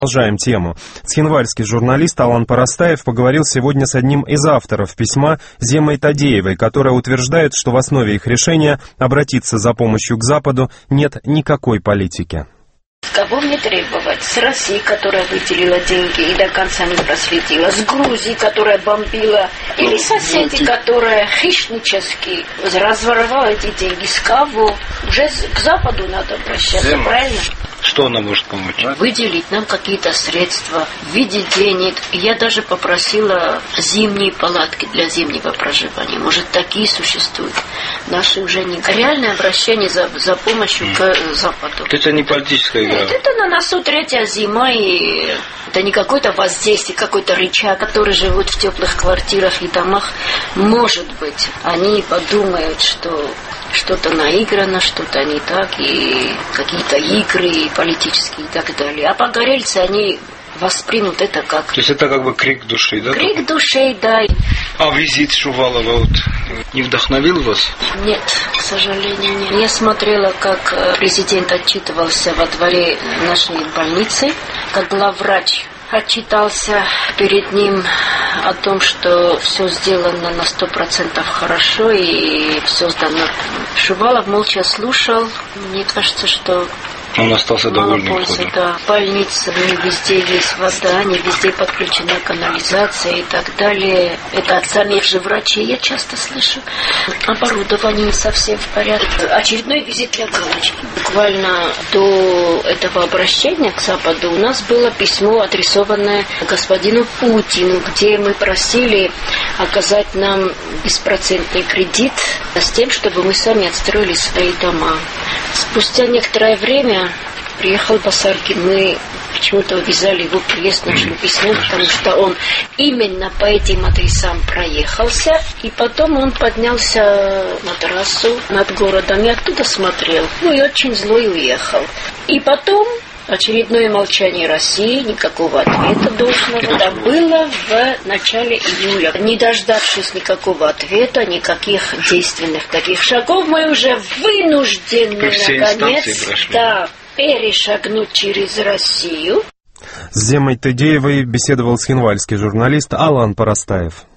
Продолжаем тему. Цхинвальский журналист Алан Парастаев поговорил сегодня с одним из авторов письма Земой Тадеевой, которая утверждает, что в основе их решения обратиться за помощью к Западу нет никакой политики. Кого мне требовать? С России, которая выделила деньги и до конца не просветила, с Грузии, которая бомбила, или соседи, которая хищнически разворовала эти деньги? С кого? Уже к Западу надо обращаться, правильно? Что она может помочь? Выделить нам какие-то средства в виде денег. Я даже попросила зимние палатки для зимнего проживания. Может, такие существуют. Наши уже не... Реальное обращение за помощью к Западу. Это не политическая игра. Нет, это на носу третья зима, и это не какое-то воздействие, какой-то рычаг, который живут в теплых квартирах и домах. Может быть, они подумают, что что-то наиграно, что-то не так, и какие-то игры политические и так далее. А погорельцы, они воспримут это как... То есть это как бы крик души, да? Крик души, да. А визит Шувалова вот не вдохновил вас? Нет, к сожалению, нет. Я смотрела, как президент отчитывался во дворе нашей больницы, как главврач отчитался перед ним о том, что все сделано на 100% хорошо и все сдано. Шувалов молча слушал. Мне кажется, что он остался довольным пользы, да. В больнице не везде есть вода, не везде подключена канализация и так далее. Это от самих же врачей я часто слышу. Оборудование не совсем в порядке. Очередной визит для галочки. Буквально до этого обращения к Западу у нас было письмо, адресованное господину Путину, где мы просили оказать нам беспроцентный кредит с тем, чтобы мы сами отстроили свои дома. Спустя некоторое время приехал Басаркин. Мы почему-то увязали его приезд нашим письмом, потому что он именно по этим адресам проехался. И потом он поднялся на трассу над городом и оттуда смотрел. Ну и очень злой уехал. И потом очередное молчание России, никакого ответа должного. Это было в начале июля. Не дождавшись никакого ответа, никаких действенных таких шагов, мы уже вынуждены, наконец, перешагнуть через Россию. С Земой Тадеевой беседовал цхинвальский журналист Алан Парастаев.